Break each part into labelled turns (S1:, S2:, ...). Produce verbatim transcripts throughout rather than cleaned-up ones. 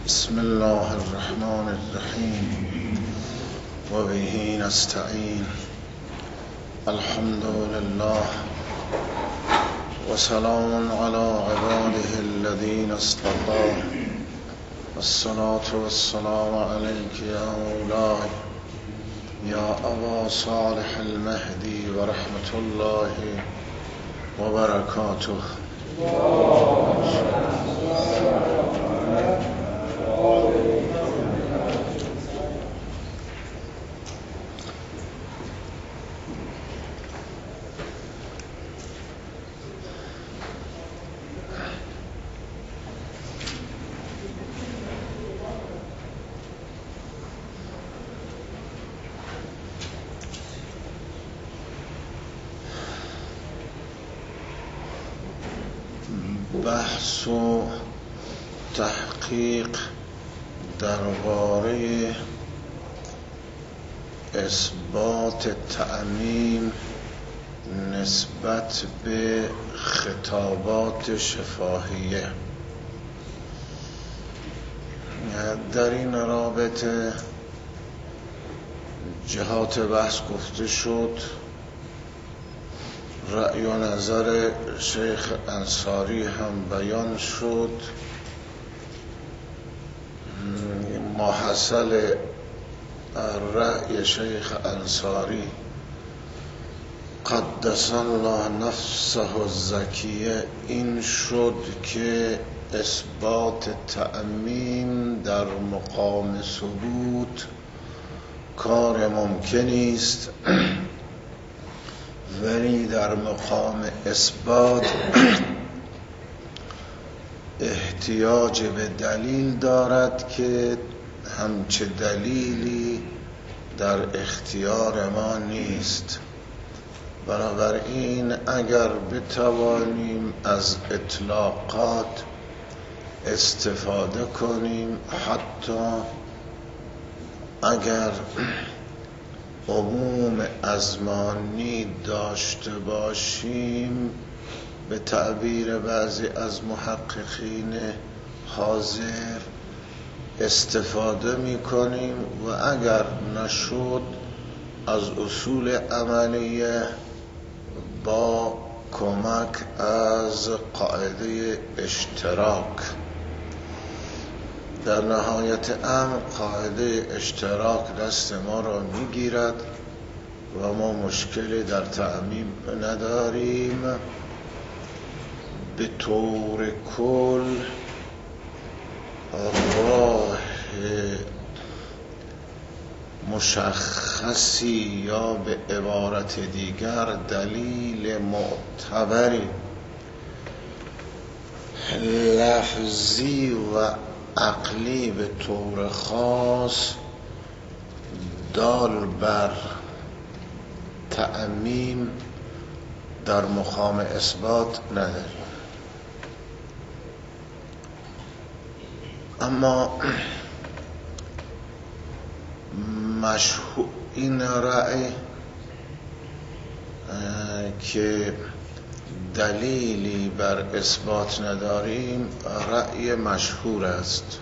S1: بسم الله الرحمن الرحیم و به نستعین. الحمد لله و سلام علی عباده الذین اصطفى. الصلاة والسلام علیک یا مولاي یا ابا صالح المهدی و رحمت الله و برکاته. بحث و تحقیق درباره اثبات تعمیم نسبت به خطابات شفاهیه. در این رابطه جهات بحث گفته شد. رأی و نظر شیخ انصاری هم بیان شد. ماحصل رأی شیخ انصاری قدس الله نفسه الزکیه این شد که اثبات تعمیم در مقام ثبوت کار ممکنی است، ولی در مقام اثبات احتیاج به دلیل دارد که همچه دلیلی در اختیار ما نیست. بنابراین اگر بتوانیم از اطلاقات استفاده کنیم، حتی اگر عموم ازمانی داشته باشیم، به تعبیر بعضی از محققین حاضر استفاده می کنیم و اگر نشد از اصول عملیه با کمک از قاعده اشتراک. در نهایت امر قاعده اشتراک دست ما را میگیرد و ما مشکلی در تعمیم نداریم. به طور کل راه مشخصی یا به عبارت دیگر دلیل معتبری لفظی و عقلی به طور خاص دال بر تعمیم در مقام اثبات نداریم. اما مشهور این رأی که دلیلی بر اثبات نداریم رأی مشهور است.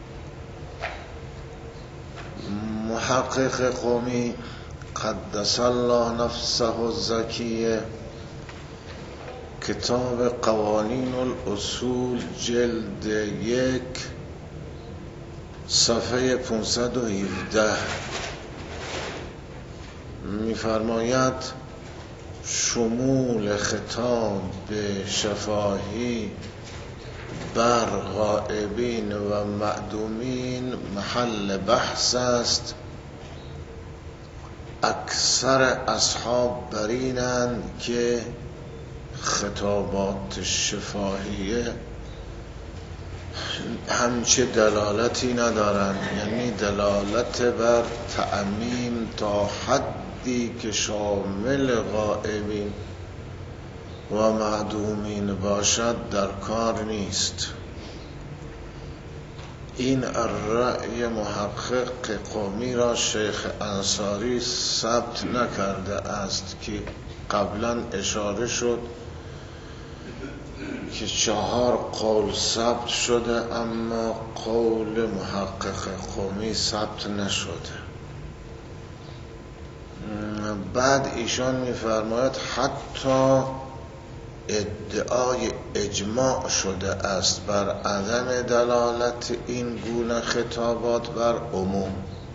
S1: محقق قمی قدس الله نفسه الزکیه کتاب قوانین الاصول جلد یک صفحه پانصد و هفده می‌فرماید شمول خطاب به شفاهی بر غائبین و معدومین محل بحث است. اکثر اصحاب بر اینند که خطابات شفاهیه همچه دلالتی ندارند، یعنی دلالت بر تعمیم تا حدی که شامل غائبین و معدومین باشد در کار نیست. این رأی محقق قومی را شیخ انصاری ثبت نکرده است که قبلا اشاره شد که چهار قول ثبت شده اما قول محقق قمی ثبت نشده. بعد ایشان می‌فرماید حتی ادعای اجماع شده است بر عدم دلالت این گونه خطابات بر عموم.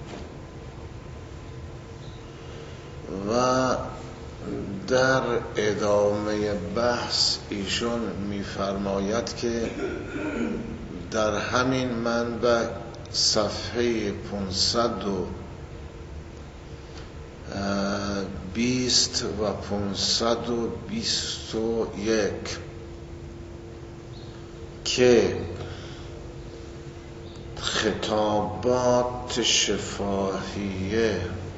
S1: و در ادامه بحث ایشون می‌فرماید که در همین منبع صفحه پانصد و بیست و پانصد و بیست و یک که خطابات شفاهیه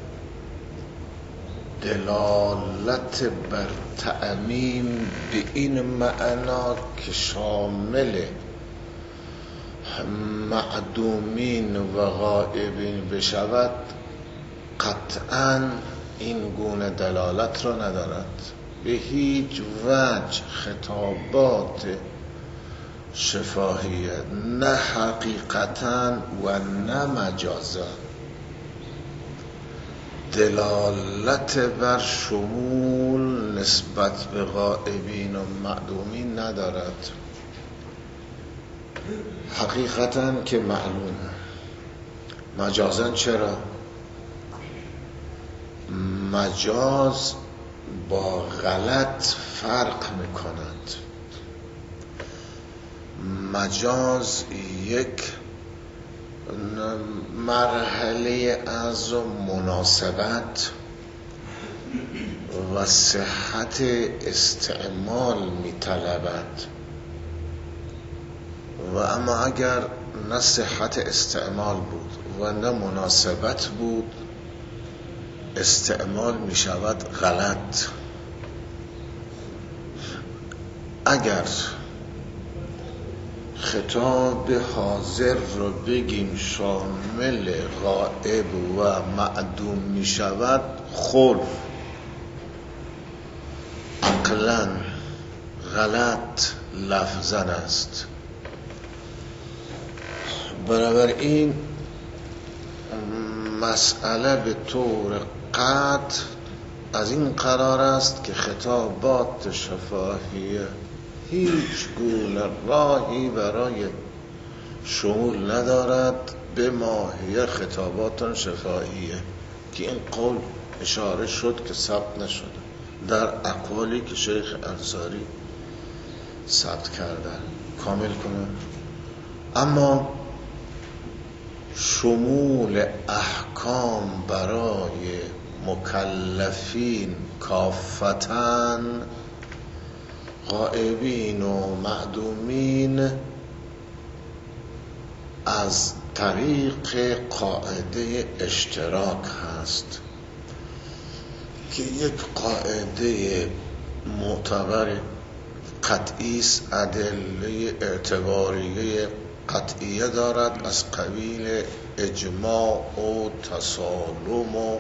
S1: دلالت بر تعمیم به این معنا که شامل معدومین و غائبین بشود قطعاً این گونه دلالت را ندارد. به هیچ وجه خطابات شفاهیه نه حقیقتاً و نه مجازاً دلالت بر شمول نسبت به غائبین و معدومین ندارد. حقیقتاً که معلومه، مجازاً چرا؟ مجاز با غلط فرق می‌کند. مجاز یک مرحله از مناسبت و صحت استعمال می‌طلبد و اما اگر نه صحت استعمال بود و نه مناسبت بود استعمال می شود غلط. اگر خطاب حاضر رو بگیم شامل غائب و معدوم می شود خلف عقلاً غلط لفظاً است. بنابراین مسئله به طور قطع از این قرار است که خطابات شفاهیه هیچ گونه راهی برای شمول ندارد به ماهیت خطابات شفاهیه که این قول اشاره شد که ثبت نشده در اقوالی که شیخ انصاری ثبت کردن. کامل کنم. اما شمول احکام برای مکلفین کافتن غائبین و معدومین از طریق قاعده اشتراک هست که یک قاعده معتبر قطعی است، ادله اعتباریه قطعیه دارد از قبیل اجماع و تسالم و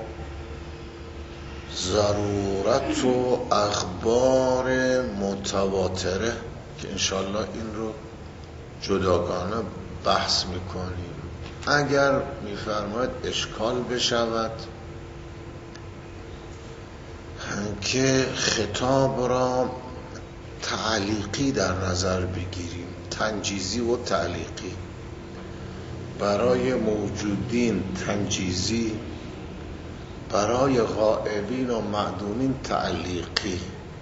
S1: ضرورت و اخبار متواتره که انشالله این رو جداگانه بحث میکنیم. اگر میفرماید اشکال بشود که خطاب را تعلیقی در نظر بگیریم، تنجیزی و تعلیقی، برای موجودین تنجیزی، برای غائبین و معدومین تعلیقی.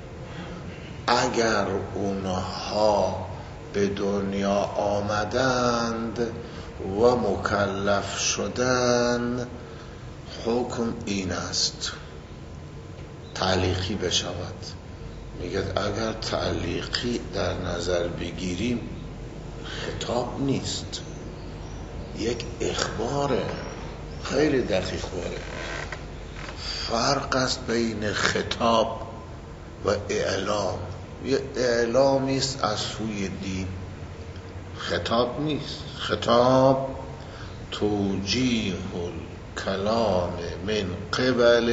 S1: اگر اونها به دنیا آمدند و مکلف شدند حکم این است تعلیقی بشود. میگه اگر تعلیقی در نظر بگیریم خطاب نیست، یک اخباره، خیلی دقیق باره. فرق است بین خطاب و اعلام. یه اعلامی است از سوی دین، خطاب نیست. خطاب توجیه الکلام من قبل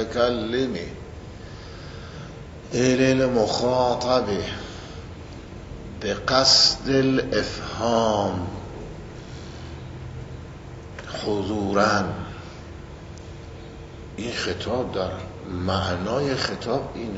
S1: المتکلم الی المخاطب به قصد الافهام حضوراً. این خطاب در معنای خطاب اینه.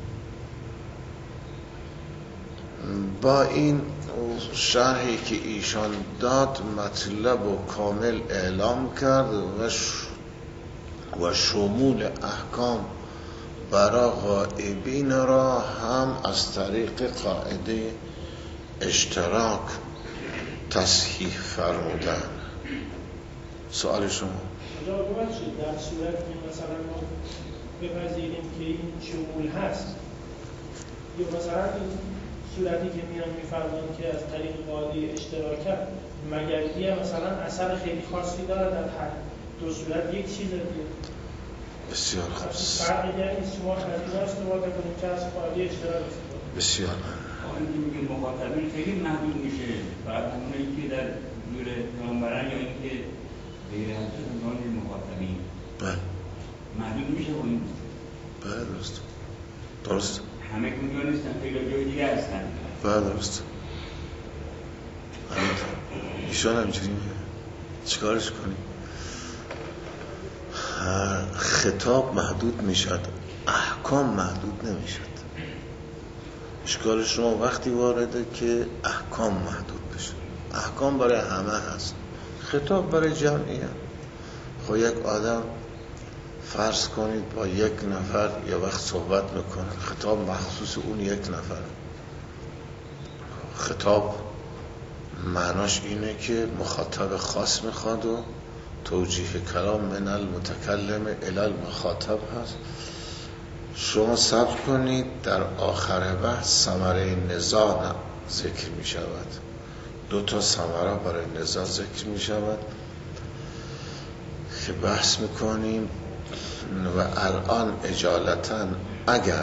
S1: با این شرحی که ایشان داد مطلب و کامل اعلام کرد و, ش... و شمول احکام برای غائبین را هم از طریق قاعده اشتراک تصحیح فرمودن. سوال شما؟
S2: در صورت که مثلا ما بپذیریم که این شمول هست، یا مثلا این صورتی که میان میفرمان که از طریق قاعده اشتراک مگر یه مثلا اثر خیلی خاصی داره در هر دو صورت یک چیز دیگه.
S1: بسیار خوب.
S2: فرقی داره نیست شما خریده استفاده کنیم که از قاعده اشتراک استفاده.
S1: بسیار.
S3: آن که میگه مخاطبین خیلی محدود میشه، فقط همونایی که در نور پیامبران یا اینکه غیر از اونان مخاطبین.
S1: بله.
S3: محدود میشه با این.
S1: بله درست. درست.
S3: همه اونجا نیستن، خیلی جای دیگه هستن.
S1: بله درست. ایشان همچنین میگه. چیکارش کنیم؟ خطاب محدود میشد، احکام محدود نمیشد. اشکال شما وقتی وارده که احکام محدود بشه. احکام برای همه هست، خطاب برای جمعیه. خب یک آدم فرض کنید با یک نفر یه وقت صحبت میکنه، خطاب مخصوص اون یک نفر. خطاب معناش اینه که مخاطب خاص میخواد و توجیه کلام من المتکلم الی المخاطب هست. شما صبر کنید، در آخر بحث ثمره نزاع ذکر می شود. دو تا ثمره برای نزاع ذکر می شود که بحث میکنیم. و الان اجالتا اگر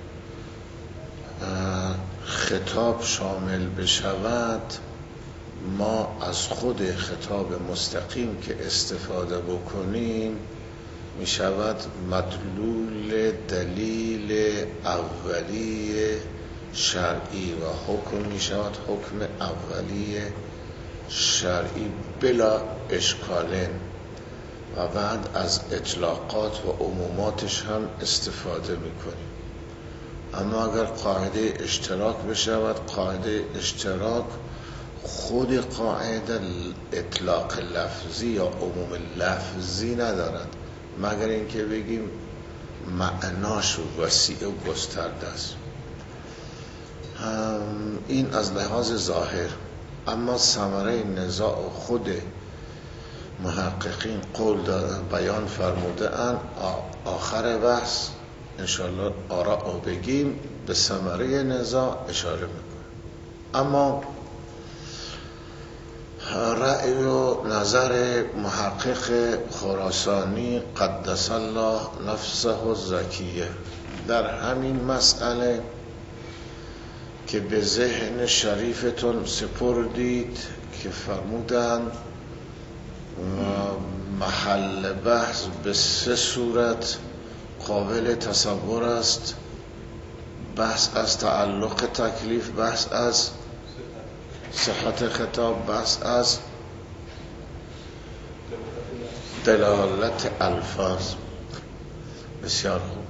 S1: خطاب شامل بشود، ما از خود خطاب مستقیم که استفاده بکنیم می شود مدلول دلیل اولی شرعی و حکم می شود حکم اولی شرعی بلا اشکالین و بعد از اطلاقات و عموماتش هم استفاده می کنیم. اما اگر قاعده اشتراک بشود، قاعده اشتراک خود قاعده اطلاق لفظی یا عموم لفظی ندارد، مگر اینکه بگیم معناش وسیع و گسترده است. این از لحاظ ظاهر. اما ثمره نزاع خود محققین قول دارن، بیان فرموده ان آخر بحث انشاءالله آراء بگیم به ثمره نزاع اشاره میکنه. اما رأی و نظر محقق خراسانی قدس الله نفسه الزکیه در همین مسئله که به ذهن شریفتون سپردید که فرمودن محل بحث به سه صورت قابل تصور است: بحث از تعلق تکلیف، بحث از صحت خطاب، بحث از دلالت الفاظ. بسیار خوب.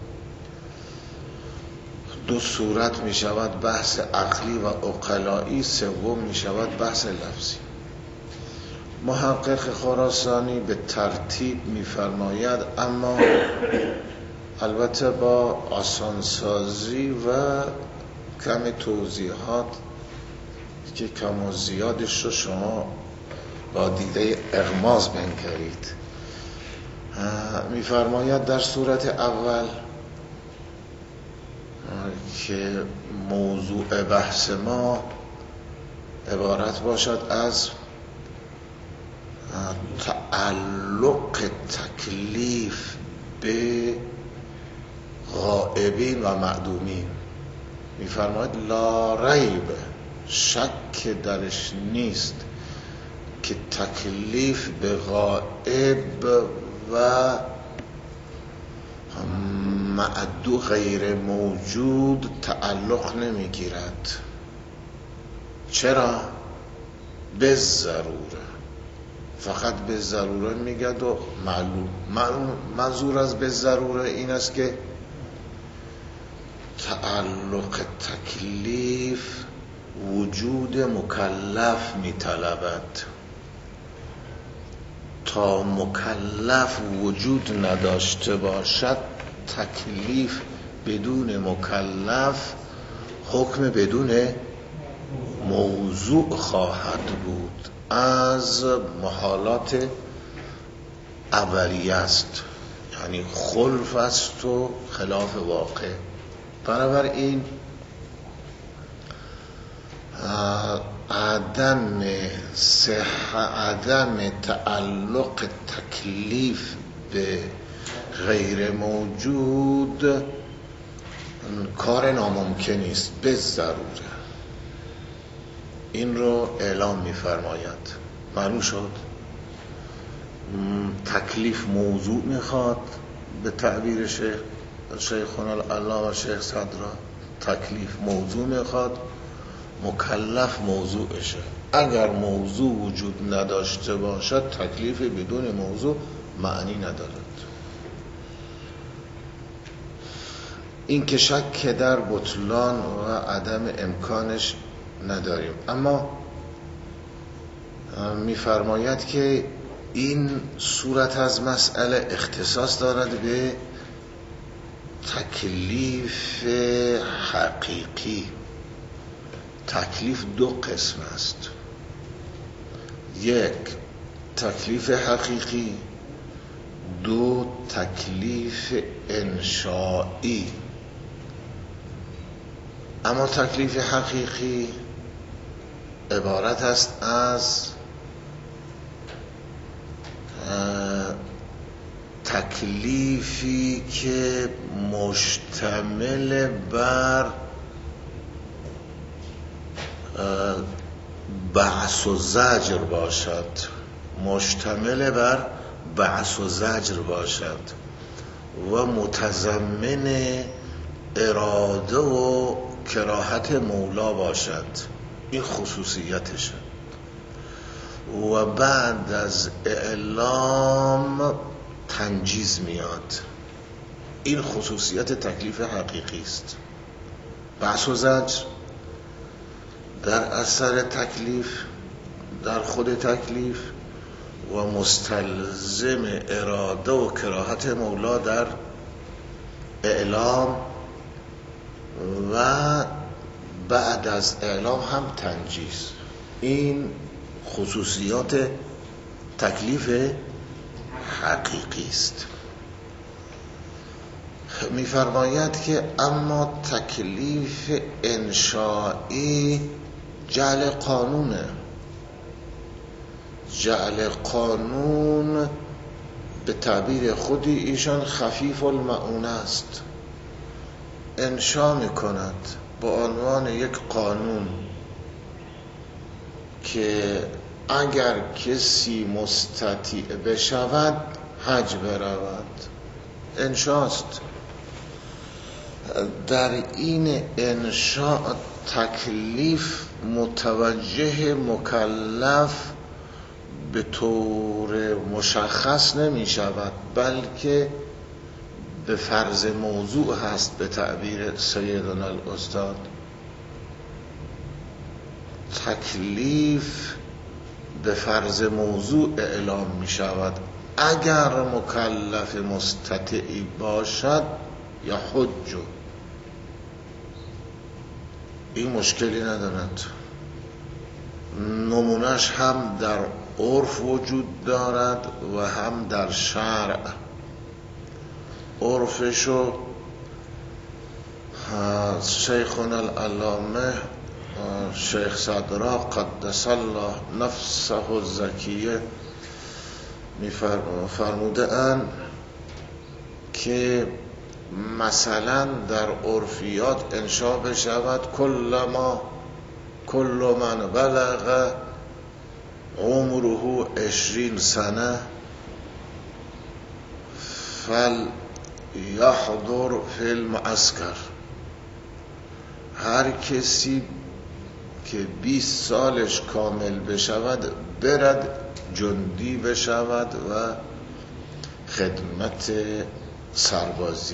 S1: دو صورت می شود بحث عقلی و عقلایی، سوم می شود بحث لفظی. محقق خراسانی به ترتیب می فرماید، اما البته با آسانسازی و کم توضیحات که کم و زیادش رو شما با دیده اغماض بنگرید. می فرماید در صورت اول که موضوع بحث ما عبارت باشد از تعلق تکلیف به غائبین و معدومین. می‌فرماید لا ریب، شک درش نیست که تکلیف به غائب و معدو غیر موجود تعلق نمیگیرد. چرا؟ به ضروره، فقط به ضروره میگد و معلوم. منظور از به ضروره این است که تعلق تکلیف وجود مکلف میطلبد. تا مکلف وجود نداشته باشد تکلیف بدون مکلف حکم بدون موضوع خواهد بود، از محالات اولیه است، یعنی خلف است و خلاف واقع. بنابراین عدم صح عدم تعلق تکلیف به غیر موجود کار ناممکنی است به ضروره. این رو اعلام می‌فرماید. معلوم شد تکلیف موضوع میخواد به تعبیر شیخ شیخنا العلامه شیخ صدرا، تکلیف موضوع میخواد، مکلف موضوعشه. اگر موضوع وجود نداشته باشد تکلیف بدون موضوع معنی ندارد. این که شک در بطلان و عدم امکانش نداریم، اما میفرماید که این صورت از مسئله اختصاص دارد به تکلیف حقیقی. تکلیف دو قسم است، یک تکلیف حقیقی، دو تکلیف انشائی. اما تکلیف حقیقی عبارت است از تکلیفی که مشتمل بر بعث و زجر باشد، مشتمل بر بعث و زجر باشد و متضمن اراده و کراهت مولا باشد. این خصوصیتشه. و بعد از اعلام تنجیز میاد. این خصوصیت تکلیف حقیقی است. بعث و زجر در اثر تکلیف، در خود تکلیف، و مستلزم اراده و کراهت مولا در اعلام و بعد از اعلام هم تنجیز. این خصوصیات تکلیف حقیقی است. می‌فرماید که اما تکلیف انشائی جعل قانونه. جعل قانون به تعبیر خودی ایشان خفیف المعونه است. انشا می‌کند با عنوان یک قانون که اگر کسی مستطیع بشود حج برود. انشاست. در این انشاء تکلیف متوجه مکلف به طور مشخص نمی شود، بلکه به فرض موضوع هست به تعبیر سیدنا الاستاد. تکلیف به فرض موضوع اعلام می شود. اگر مکلف مستطیعی باشد یا حج، این مشکلی ندارد. نمونش هم در عرف وجود دارد و هم در شرع. عرفشو شیخنا العلامه شیخ صدرا قدس الله نفسه الزکیه فرموده اند که مثلا در عرفیات انشا بشود کل ما کل من بلغ عمره عشرین سنه فل یحضر فی المعسکر. هر کسی که بیست سالش کامل بشود برد جندی بشود و خدمت سربازی.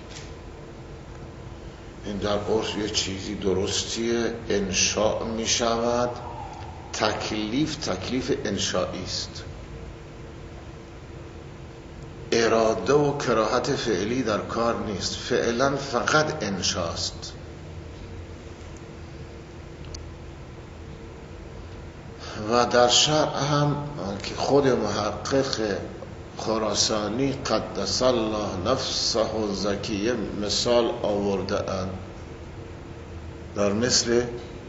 S1: این در عرف یه چیزی درستیه، انشاء می شود. تکلیف تکلیف انشایی است. اراده و کراهت فعلی در کار نیست، فعلا فقط انشاست. و در شرع هم که خود محقق خراسانی قدس الله نفسه و زکیه مثال آورده اند در مثل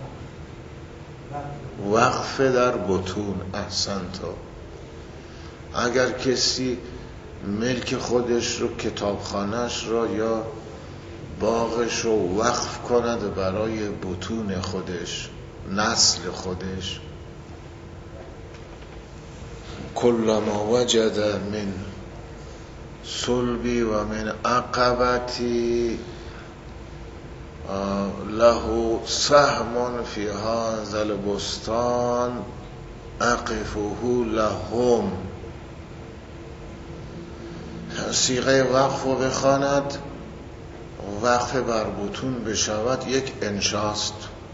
S1: وقف در بطون. احسنتو. اگر کسی ملک خودش رو، کتابخانهش رو یا باغش رو وقف کند برای بطون خودش، نسل خودش، کلما وجد من صلبی و من عقبتی له سهم فی هذا البستان اقفه لهم. صیغه وقف رو بخواند، وقف بر بطون بشود، یک انشاست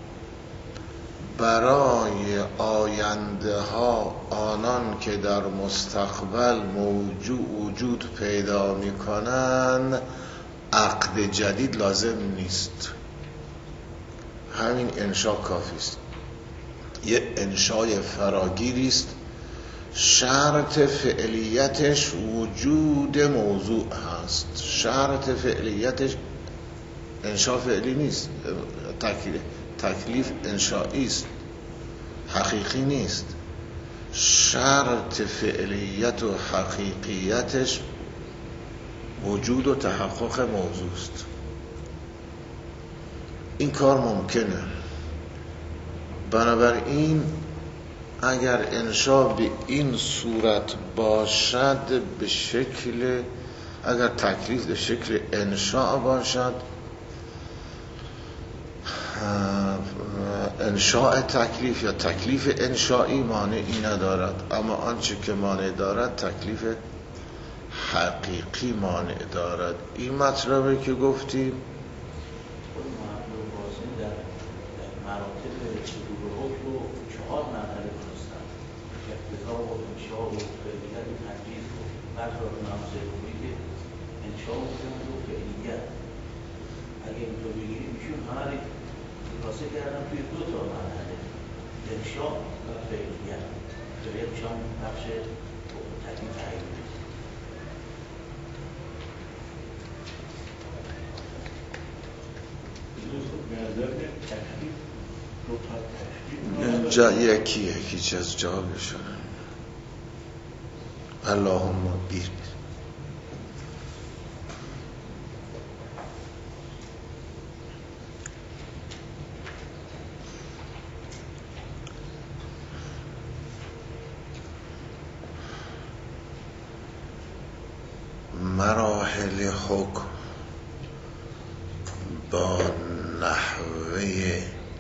S1: برای آینده ها، آنان که در مستقبل موجود وجود پیدا می کنند. عقد جدید لازم نیست، همین انشاء کافی است. یه انشاء فراگیری است، شرط فعلیتش وجود موضوع هست. شرط فعلیتش انشاء فعلی نیست، تکلیف تکلیف انشایی است، حقیقی نیست. شرط فعلیت و حقیقیتش وجود و تحقق موضوع است. این کار ممکنه. بنابراین اگر انشاء به این صورت باشد، به شکل، اگر تکلیف به شکل انشاء باشد، انشاء تکلیف یا تکلیف انشایی مانعی ندارد. اما آنچه که مانع دارد تکلیف حقیقی مانع دارد. این مطلبه که گفتیم
S4: اگه اینطور بگیریم ایشون همه خلاصه کردم توی دو تا مرحله، انشاء و فعلیت، که یکشان بخش تکلیف تعیین.
S1: اینجا یکی یکی چیز از جوابشون. اللهم بیر بیر مراحل حکم با نحوه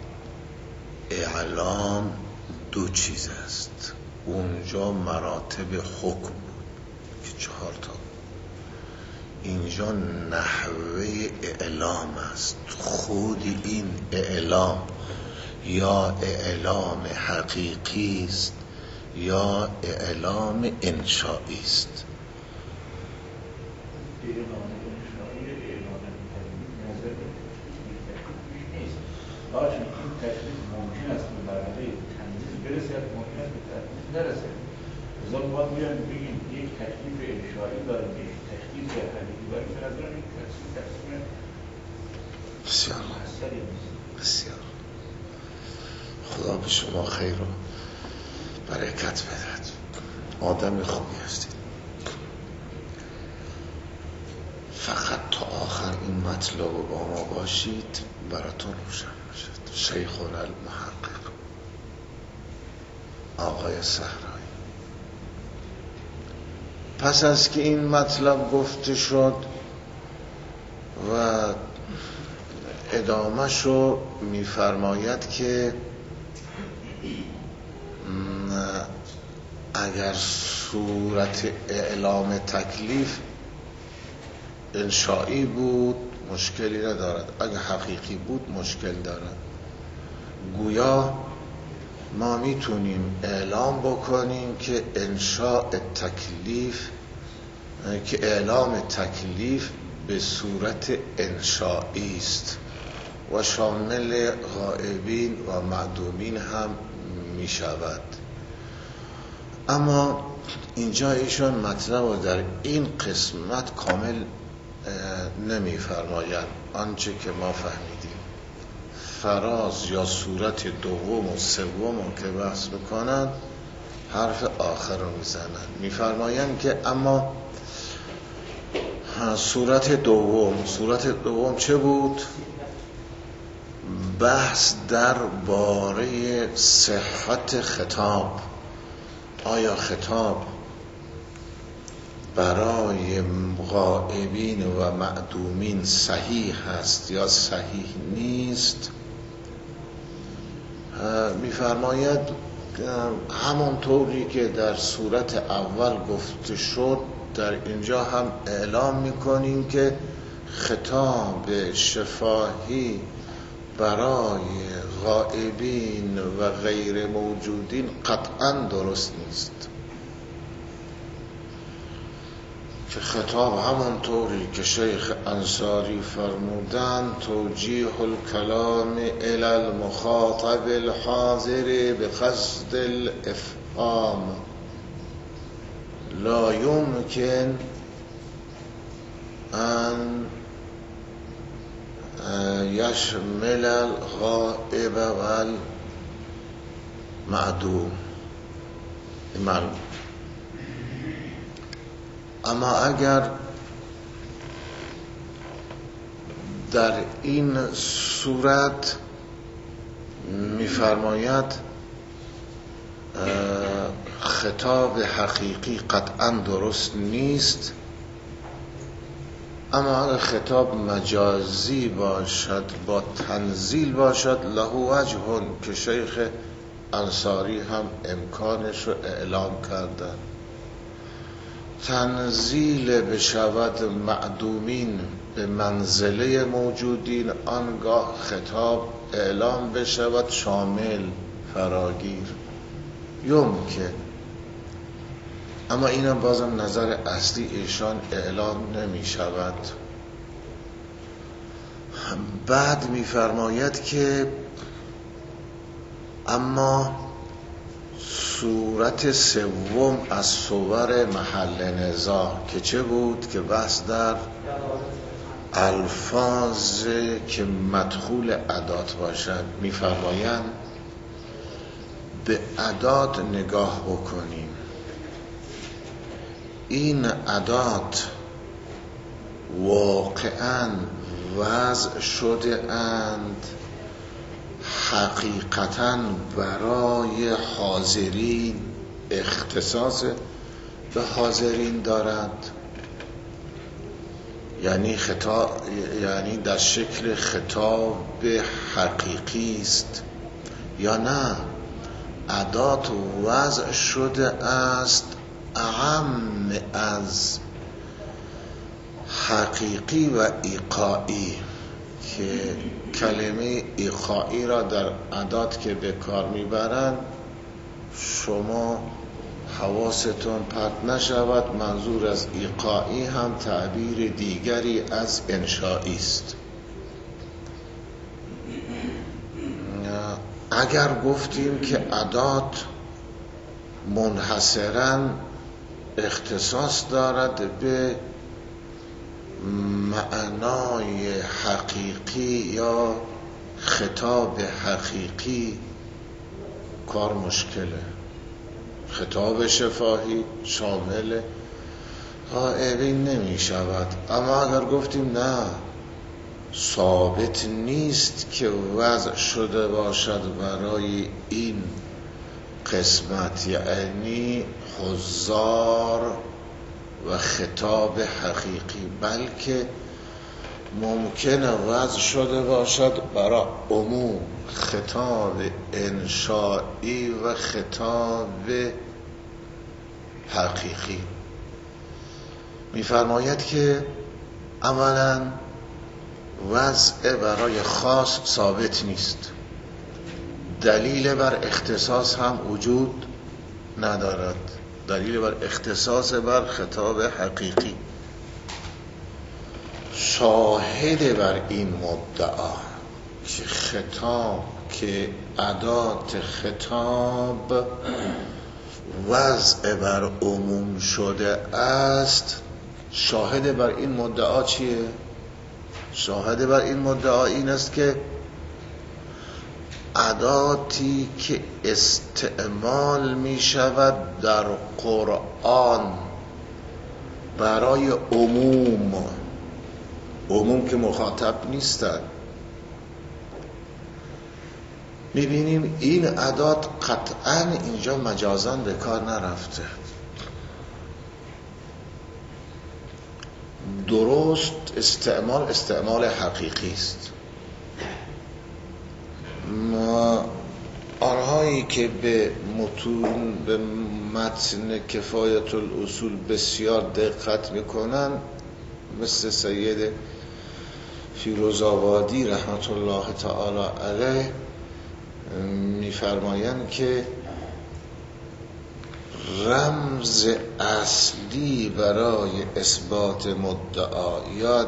S1: اعلام دو چیز است. اونجا مراتب حکم بود که چهار تا، اینجا نحوه اعلام است. خود این اعلام یا اعلام حقیقی است یا اعلام انشایی است.
S4: باشه این تکلیف ممکن است به مرحله تنظیف برسه، ممکن است به تنظیف نرسه. لذا باید بیان بگیم یک تکلیف انشایی داریم، یک تکلیف حقیقی داریم. به نظر این تکلیف تکلیف
S1: بسیار
S4: محصلی نیست.
S1: بسیار خدا به شما خیر و برکت بدهد. آدم خوبی هستید. فقط تا آخر این مطلب با ما باشید، براتون روشن باشد. شیخنا المحقق آقای صحرایی. پس از که این مطلب گفته شد و ادامه شو میفرماید که اگر صورت اعلام تکلیف انشائی بود مشکلی ندارد، اگر حقیقی بود مشکل دارد. گویا ما میتونیم اعلام بکنیم که انشاء تکلیف، که اعلام تکلیف به صورت انشائی است و شامل غائبین و معدومین هم می شود. اما اینجا ایشان مطلب رو در این قسمت کامل نمی فرمایند. آنچه که ما فهمیدیم فراز یا صورت دوم و سوم رو که بحث بکنند حرف آخر رو میزنند، میفرمایند که اما صورت دوم، صورت دوم چه بود؟ بحث در باره صحت خطاب. آیا خطاب برای غائبین و معدومین صحیح هست یا صحیح نیست؟ می‌فرماید همونطوری که در صورت اول گفته شد در اینجا هم اعلام می‌کنیم که خطاب شفاهی برای غائبین و غیر موجودین قطعاً درست نیست، که خطاب همونطوری که شیخ انصاری فرمودن توجیه الکلام الی المخاطب الحاضر بقصد الافهام لا یمکن ان یشمل الغائب والمعدوم. اما اگر در این صورت می‌فرماید خطاب حقیقی قطعاً درست نیست، اما اگر خطاب مجازی باشد با تنزیل باشد له وجه، که شیخ انصاری هم امکانش رو اعلام کردن. تنزیل بشود معدومین به منزله موجودین، آنگاه خطاب اعلام بشود شامل فراگیر یمکن. اما اینم بازم نظر اصلی ایشان اعلام نمی شود. بعد می فرماید که اما صورت سوم از صور محل نزاع که چه بود؟ که بحث در الفاظ که مدخول ادات باشد. می فرمایند به ادات نگاه بکنیم. این ادات واقعاً وضع شده اند حقیقتاً برای حاضرین، اختصاص به حاضرین دارد، یعنی خطاب، یعنی در شکل خطاب حقیقی است، یا نه ادات وضع شده است اعم از حقیقی و ایقاعی، که کلمه ایقاعی را در ادات که به کار میبرند شما حواستون پرت نشود، منظور از ایقاعی هم تعبیر دیگری از انشائی است. اگر گفتیم که ادات منحصراً اختصاص دارد به معنای حقیقی یا خطاب حقیقی، کار مشکله. خطاب شفاهی شامل غائبین نمی شود. اما اگر گفتیم نه، ثابت نیست که وضع شده باشد برای این قسمت، یعنی حضار و خطاب حقیقی، بلکه ممکنه وضع شده باشد برای عموم، خطاب انشائی و خطاب حقیقی. میفرماید که اولا وضع برای خاص ثابت نیست، دلیل بر اختصاص هم وجود ندارد، دلیل بر اختصاص بر خطاب حقیقی. شاهد بر این مدعا که خطاب که ادات خطاب وضع بر عموم شده است، شاهد بر این مدعا چیه؟ شاهد بر این مدعا این است که اداتی که استعمال می شود در قرآن برای عموم، عموم که مخاطب نیستند، میبینیم این ادات قطعا اینجا مجازن به کار نرفته. درست استعمال استعمال حقیقی است. ما آنهایی که به متون به متن کفایت الاصول بسیار دقت میکنن مثل سید فیروزآبادی رحمت الله تعالی علیه میفرمایند که رمز اصلی برای اثبات مدعا یا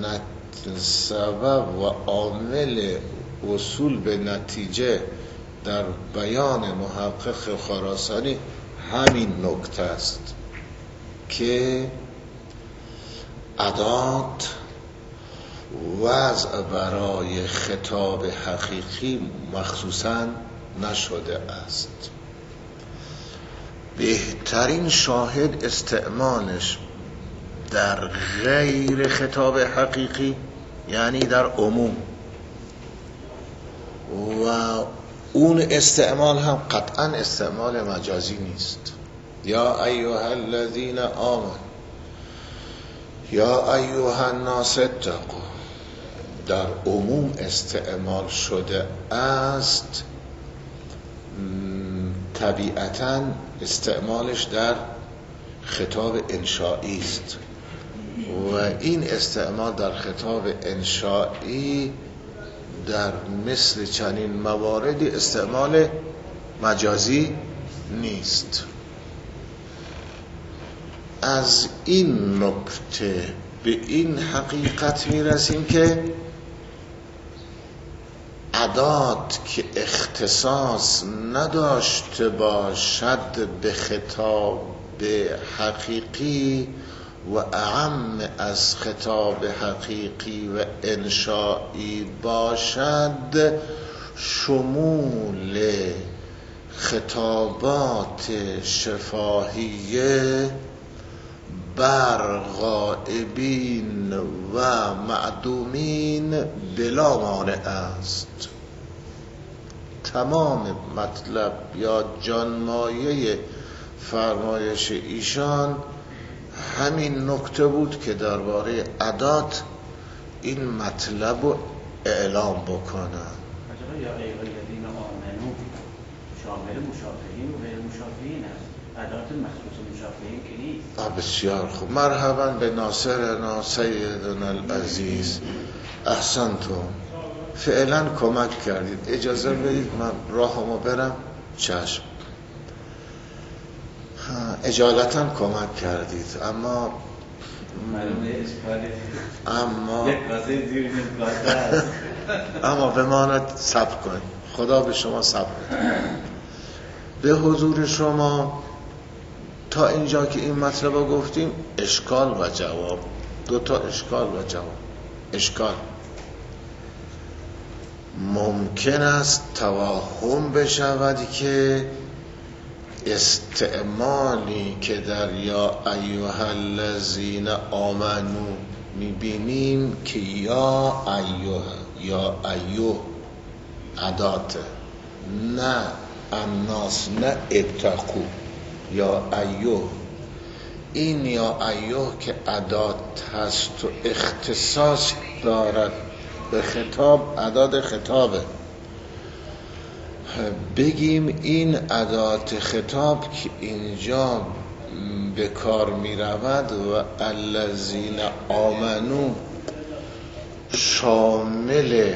S1: سبب و عامل وصول به نتیجه در بیان محقق خراسانی همین نکته است که ادات وضع برای خطاب حقیقی مخصوصاً نشده است. بهترین شاهد استعمالش در غیر خطاب حقیقی یعنی در عموم، و اون استعمال هم قطعا استعمال مجازی نیست. یا ایها الذین آمنوا یا ایها الناس اتقوا در عموم استعمال شده است، طبیعتاً استعمالش در خطاب انشایی است و این استعمال در خطاب انشایی در مثل چنین مواردی استعمال مجازی نیست. از این نکته به این حقیقت میرسیم که ادات که اختصاص نداشته باشد به خطاب حقیقی و اعم از خطاب حقیقی و انشایی باشد، شمول خطابات شفاهیه بر غائبین و معدومین بلا مانع است. تمام مطلب یا جانمایه فرمایش ایشان همین نکته بود که درباره ادات این مطلب رو اعلام بکنن.
S5: یا ایها الذین آمنو شامل مشافهین و غیر مشافهین است، ادات مخصوص مشافهین که نیست.
S1: بسیار خوب، مرحبا به ناصرنا سیدنا العزیز، احسنتم، فعلا کمک کردید. اجازه بدید من راهمو برم. چشم، اجالتا کمک کردید، اما اما اما بماند صبر کنید. خدا به شما صبر بده. به حضور شما تا اینجا که این مطلب رو گفتیم، اشکال و جواب، دو تا اشکال و جواب. اشکال ممکن است توهم بشود که استعمالی که در یا ایها الذین آمنو میبینیم که یا ایها یا ایوه اداته، نه الناس، نه اتقو، یا ایوه، این یا ایوه که ادات هست و اختصاص دارد به خطاب، ادات خطابه، بگیم این ادات خطاب که اینجا به کار می رود و الذین آمنو شامل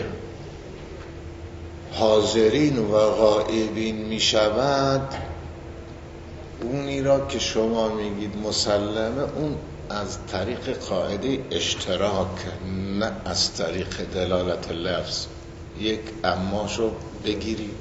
S1: حاضرین و غائبین می شود، اونی را که شما میگید مسلمه، اون از طریق قاعده اشتراک، نه از طریق دلالت لفظ. یک اماشو بگیرید،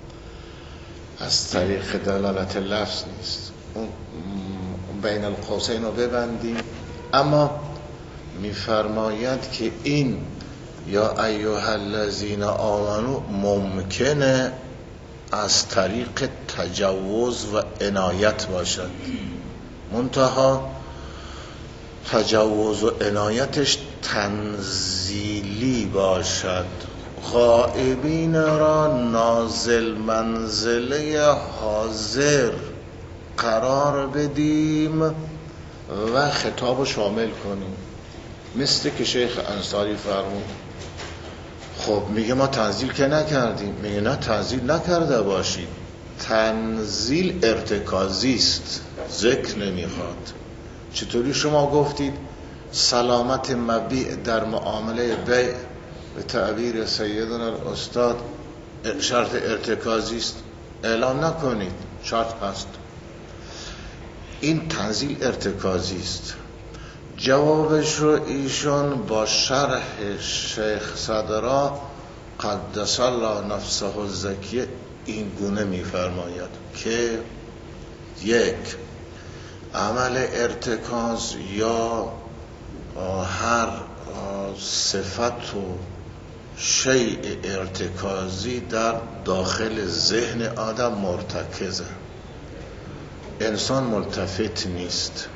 S1: از طریق دلالت لفظ نیست، اون بین القوسین رو ببندیم. اما میفرماید که این یا ایها الذین آمنو ممکنه از طریق تجوز و عنایت باشد، منتها تجوز و عنایتش تنزیلی باشد. غائبین را نازل منزله حاضر قرار بدیم و خطاب شامل کنیم، مثل که شیخ انصاری فرمود. خب میگه ما تنزیل که نکردیم. میگه نه، تنزیل نکرده باشید، تنزیل ارتکازی است، ذکر نمیخواد. چطوری شما گفتید سلامت مبیع در معامله بیع به تعبیر سیدنا الاستاد شرط ارتکازی است؟ اعلام نکنید، شرط هست. این تنزیل ارتکازی است. جوابش رو ایشون با شرح شیخ صدرا قدس الله نفسه الزکیه این گونه میفرماید که یک، عمل ارتکاز یا هر صفت و شیء ارتکازی در داخل ذهن آدم مرتکزه، انسان ملتفت نیست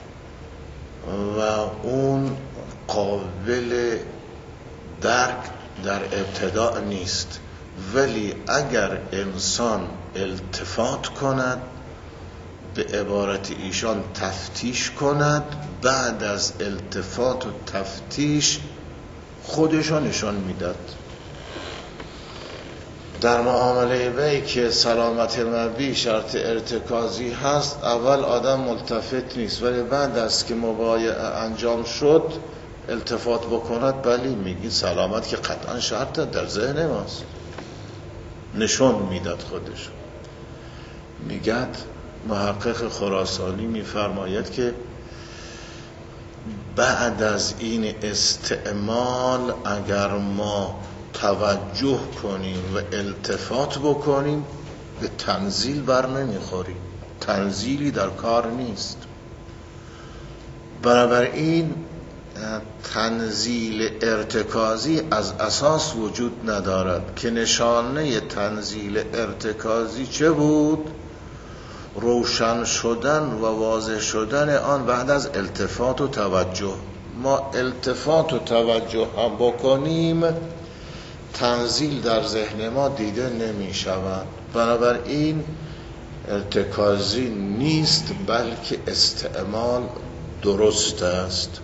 S1: و اون قابل درک در ابتداء نیست. ولی اگر انسان التفات کند، به عبارت ایشان تفتیش کند، بعد از التفات و تفتیش خودشان نشان میداد. در معامله بیع که سلامت مبیع شرط ارتکازی هست، اول آدم ملتفت نیست، ولی بعد از که مبایعه انجام شد التفات بکند، بلی میگی سلامت که قطعا شرط در ذهن ماست، نشان میداد خودش. میگد محقق خراسانی میفرماید که بعد از این استعمال اگر ما توجه کنیم و التفات بکنیم به تنزیل بر نمیخوریم، تنزیلی در کار نیست. بنابراین تنزیل ارتکازی از اساس وجود ندارد که نشانه تنزیل ارتکازی چه بود؟ روشن شدن و واضح شدن آن بعد از التفات و توجه. ما التفات و توجه هم بکنیم تنزیل در ذهن ما دیده نمی شود. بنابراین ارتکازی نیست، بلکه استعمال درست است.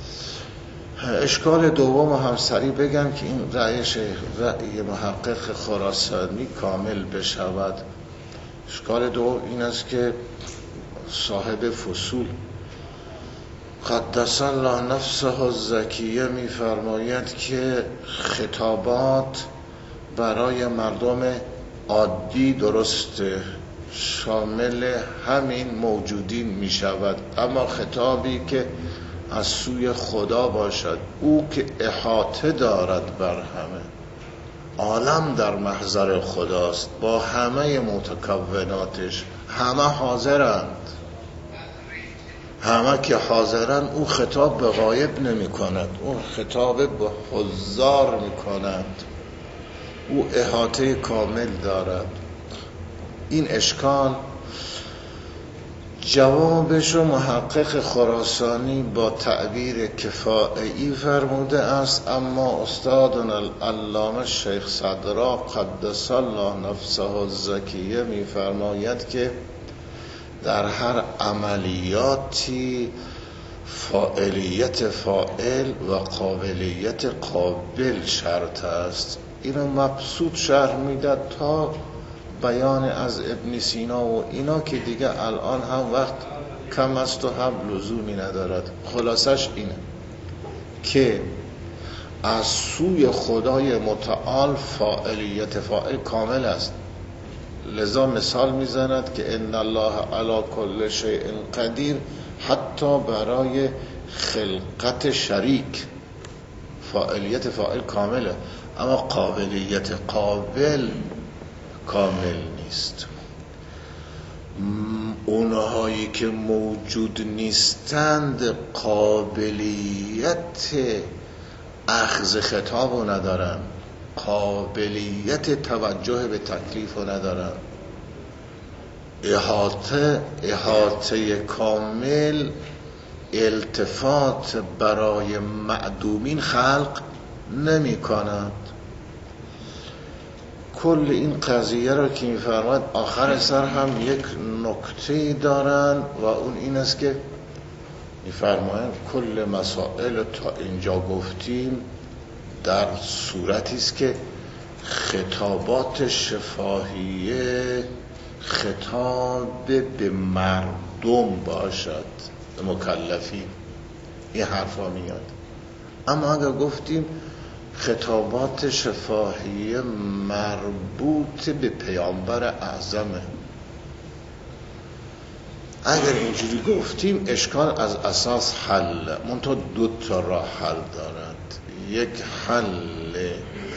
S1: اشکال دوم هم سریع بگم که این رأی شیخ رأی محقق خراسانی کامل بشود. اشکال دوم این است که صاحب فصول قدس الله نفسه الزکیه میفرماید که خطابات برای مردم عادی درسته، شامل همین موجودین می شود، اما خطابی که از سوی خدا باشد، او که احاطه دارد بر همه، عالم در محضر خداست با همه متکوناتش، همه حاضرند، همه که حاضرند، او خطاب به غایب نمی کند، او خطاب به حضار می کند، او احاطه کامل دارد. این اشکال جوابشو محقق خراسانی با تعبیر کفائی فرموده است، اما استادنا العلامه شیخ صدرا قدس الله نفسه الزکیه می فرماید که در هر عملیاتی فاعلیت فاعل و قابلیت قابل شرط است. اینو مبسوط شرح میداد تا بیان از ابن سینا و اینا که دیگه الان هم وقت کم است و هم لزومی ندارد. خلاصش اینه که از سوی خدای متعال فاعلیت فاعل کامل است. لذا مثال میزند که ان الله علی کل شیء قدیر، حتی برای خلقت شریک فاعلیت فاعل کامله، اما قابلیت قابل کامل نیست. اونهایی که موجود نیستند قابلیت اخذ خطاب رو ندارن، قابلیت توجه به تکلیف رو ندارن. احاطه احاطه کامل التفات برای معدومین خلق نمی کند. کل این قضیه را که می‌فرماید آخر سر هم یک نکته دارن و اون این است که می‌فرماید کل مسائل تا اینجا گفتیم در صورتی است که خطابات شفاهیه خطاب به مردم باشد، به مکلفین، این حرفا میاد. اما اگر گفتیم خطابات شفاهیه مربوط به پیامبر اعظمه، اگر اینجوری گفتیم اشکال از اساس حل، منتها دو تا راه حل دارد. یک حل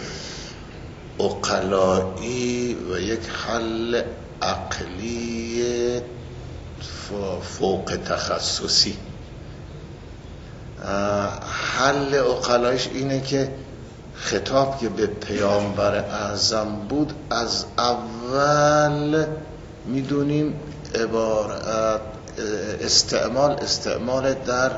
S1: عقلایی و یک حل عقلی فوق تخصصی. حل عقلایش اینه که خطاب که به پیامبر اعظم بود از اول میدونیم عبارت استعمال استعمال در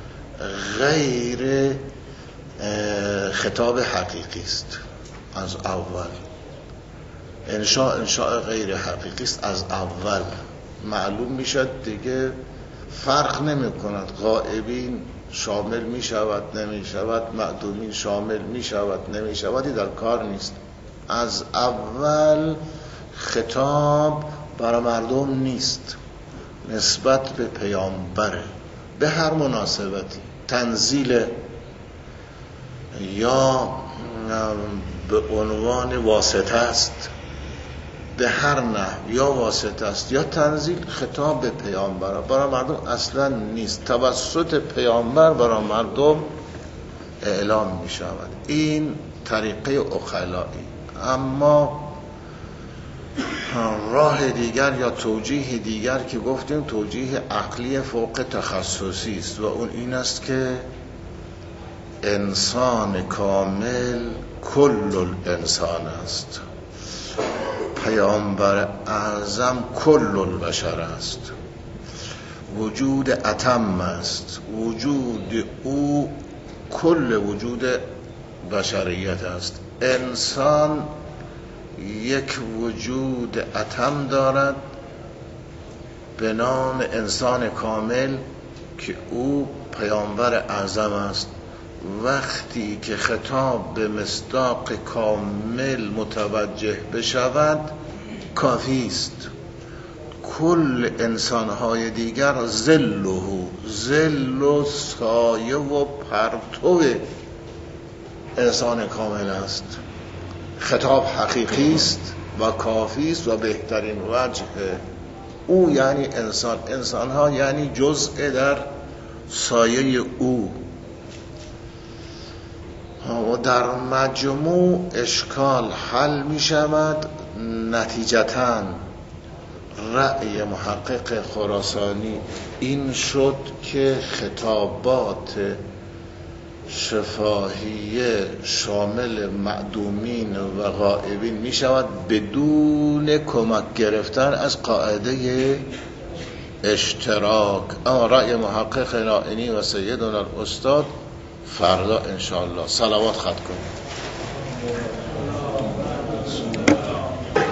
S1: غیر خطاب حقیقی است. از اول انشاء انشاء غیر حقیقی است. از اول معلوم میشد دیگه، فرق نمی کند غائبین شامل می شود نمی شود، معدومین شامل می شود نمی شود، در کار نیست. از اول خطاب برای مردم نیست، نسبت به پیامبره، به هر مناسبتی، تنزیل یا به عنوان واسطه است، به هر نحو، یا واسطه است یا تنزیل. خطاب به پیامبر برای مردم اصلا نیست، توسط پیامبر برای مردم اعلام می شود. این طریقه عقلایی. اما راه دیگر یا توجیه دیگر که گفتیم توجیه عقلی فوق تخصصی است و اون این است که انسان کامل کل الانسان است، پیامبر اعظم کل البشر است، وجود اتم است، وجود او کل وجود بشریت است. انسان یک وجود اتم دارد به نام انسان کامل که او پیامبر اعظم است. وقتی که خطاب به مصداق کامل متوجه بشود کافی است. کل انسانهای دیگر ظله، ظل و سایه و پرتو انسان کامل است. خطاب حقیقی است و کافی است و بهترین وجه او یعنی انسان، انسانها یعنی جزء در سایه او. و در مجموع اشکال حل می شود. نتیجتاً رأی محقق خراسانی این شد که خطابات شفاهیه شامل معدومین و غائبین می شود بدون کمک گرفتن از قاعده اشتراک. اما رأی محقق نائینی و سیدنا الاستاد فردا انشاءالله. صلوات خط کنید.